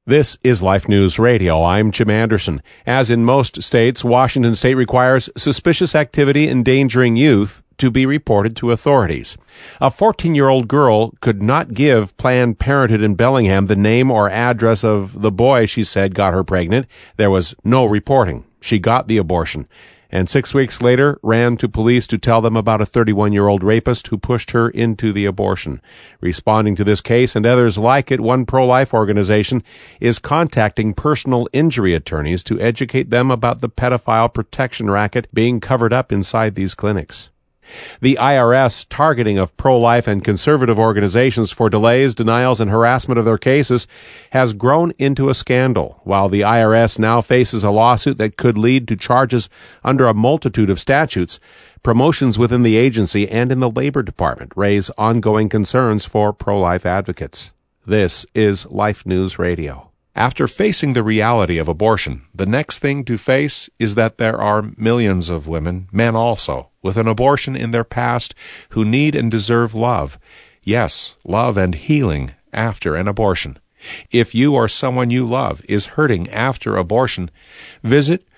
This is Life News Radio. I'm Jim Anderson. As in most states, Washington State requires suspicious activity endangering youth to be reported to authorities. A 14-year-old girl could not give Planned Parenthood in Bellingham the name or address of the boy she said got her pregnant. There was no reporting. She got the abortion. And 6 weeks later ran to police to tell them about a 31-year-old rapist who pushed her into the abortion. Responding to this case and others like it, one pro-life organization is contacting personal injury attorneys to educate them about the pedophile protection racket being covered up inside these clinics. The IRS targeting of pro-life and conservative organizations for delays, denials, and harassment of their cases has grown into a scandal, while the IRS now faces a lawsuit that could lead to charges under a multitude of statutes. Promotions within the agency and in the Labor Department raise ongoing concerns for pro-life advocates. This is Life News Radio. After facing the reality of abortion, the next thing to face is that there are millions of women, men also, with an abortion in their past who need and deserve love. Yes, love and healing after an abortion. If you or someone you love is hurting after abortion, visit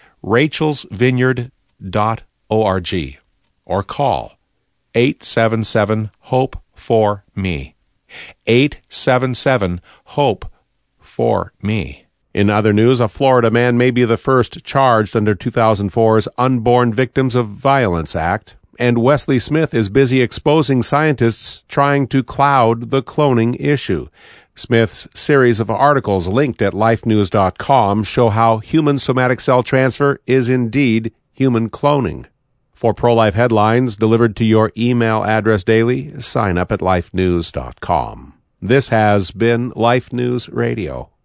rachelsvineyard.org or call 877-HOPE-4-ME. 877-HOPE for me. In other news, a Florida man may be the first charged under 2004's Unborn Victims of Violence Act, and Wesley Smith is busy exposing scientists trying to cloud the cloning issue. Smith's series of articles linked at lifenews.com show how human somatic cell transfer is indeed human cloning. For pro-life headlines delivered to your email address daily, sign up at lifenews.com. This has been Life News Radio.